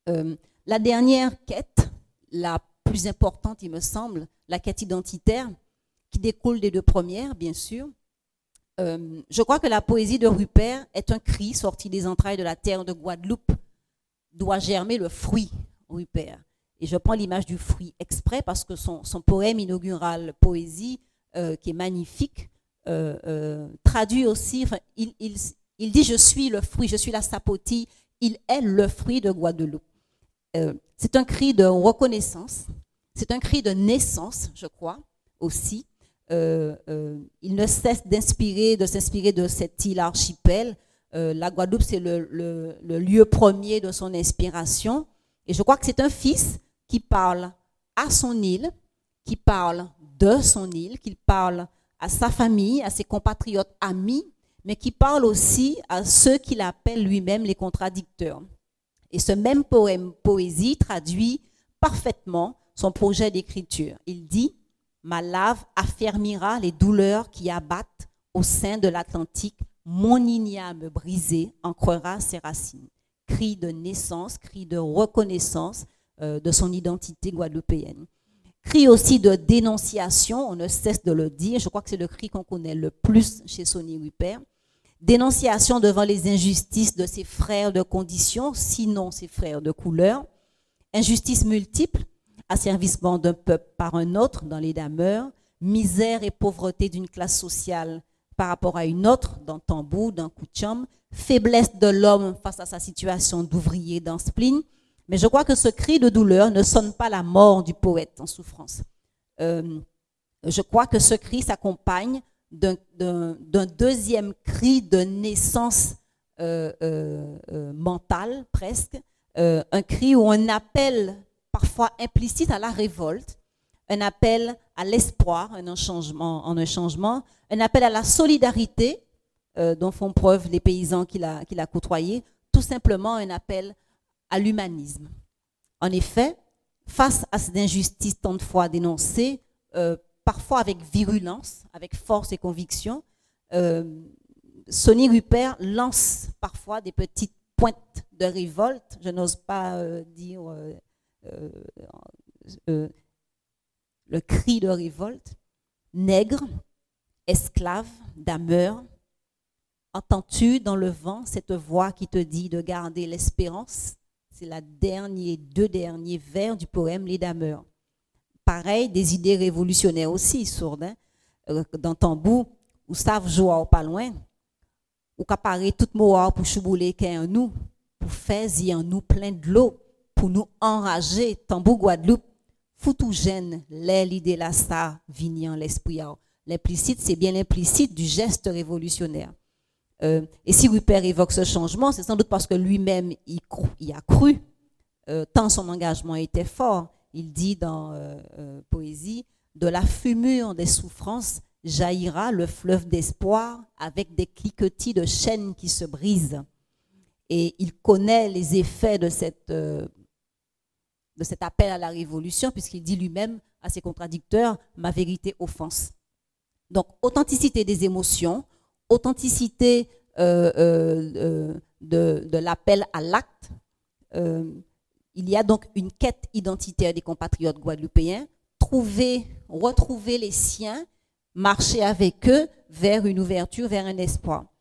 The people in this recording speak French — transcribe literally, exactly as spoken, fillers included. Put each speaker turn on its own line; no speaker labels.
Euh, la dernière quête, la plus importante, il me semble, la quête identitaire, qui découle des deux premières, bien sûr. Euh, je crois que la poésie de Rupert est un cri sorti des entrailles de la terre de Guadeloupe, doit germer le fruit, Rupert. Et je prends l'image du fruit exprès parce que son, son poème inaugural, Poésie, euh, qui est magnifique, euh, euh, traduit aussi, enfin, il, il, il dit « Je suis le fruit, je suis la sapotille », il est le fruit de Guadeloupe. Euh, c'est un cri de reconnaissance, c'est un cri de naissance, je crois, aussi. Euh, euh, il ne cesse d'inspirer, de s'inspirer de cette île archipel. Euh, la Guadeloupe, c'est le, le, le lieu premier de son inspiration. Et je crois que c'est un fils qui parle à son île, qui parle de son île, qui parle à sa famille, à ses compatriotes amis, mais qui parle aussi à ceux qu'il appelle lui-même les contradicteurs. Et ce même poème Poésie traduit parfaitement son projet d'écriture. Il dit « Ma lave affermira les douleurs qui abattent au sein de l'Atlantique. Mon igname brisé ancrera ses racines. » Cri de naissance, cri de reconnaissance euh, de son identité guadeloupéenne. Cri aussi de dénonciation, on ne cesse de le dire, je crois que c'est le cri qu'on connaît le plus chez Sonny Rupert. Dénonciation devant les injustices de ses frères de condition, sinon ses frères de couleur. Injustices multiples, asservissement d'un peuple par un autre dans les dameurs, misère et pauvreté d'une classe sociale par rapport à une autre dans Tambou, dans Koutcham, faiblesse de l'homme face à sa situation d'ouvrier dans Spleen. Mais je crois que ce cri de douleur ne sonne pas la mort du poète en souffrance. Euh, je crois que ce cri s'accompagne d'un, d'un, d'un deuxième cri de naissance euh, euh, euh, mentale presque, euh, un cri ou un appel parfois implicite à la révolte, un appel à l'espoir en un changement, en un changement, un appel à la solidarité euh, dont font preuve les paysans qu'il a, qu'il a côtoyés, tout simplement un appel à l'humanisme. En effet, face à cette injustice tant de fois dénoncée, euh, parfois avec virulence, avec force et conviction, euh, Sonny Rupert lance parfois des petites pointes de révolte, je n'ose pas euh, dire euh, euh, euh, le cri de révolte. Nègre, esclave, dameur, entends-tu dans le vent cette voix qui te dit de garder l'espérance? C'est la dernière, deux derniers vers du poème Les Dameurs. Pareil, des idées révolutionnaires aussi, sourdes. Hein? Dans Tambou, ou savent jouer pas loin, ou qu'apparaît toute moire pour chouboulé qu'est en nous, pour faire y en nous plein de l'eau, pour nous enrager, Tambou Guadeloupe, foutou gêne, l'idée la ça, vignant l'esprit. L'implicite, c'est bien l'implicite du geste révolutionnaire. Euh, et si Rupert évoque ce changement, c'est sans doute parce que lui-même y, y a cru, euh, tant son engagement était fort. Il dit dans euh, euh, Poésie, de la fumure des souffrances jaillira le fleuve d'espoir avec des cliquetis de chaînes qui se brisent. Et il connaît les effets de, cette, euh, de cet appel à la révolution, puisqu'il dit lui-même à ses contradicteurs, ma vérité offense. Donc, authenticité des émotions, authenticité euh, euh, euh, de, de l'appel à l'acte. Euh, il y a donc une quête identitaire des compatriotes guadeloupéens, trouver, retrouver les siens, marcher avec eux vers une ouverture, vers un espoir.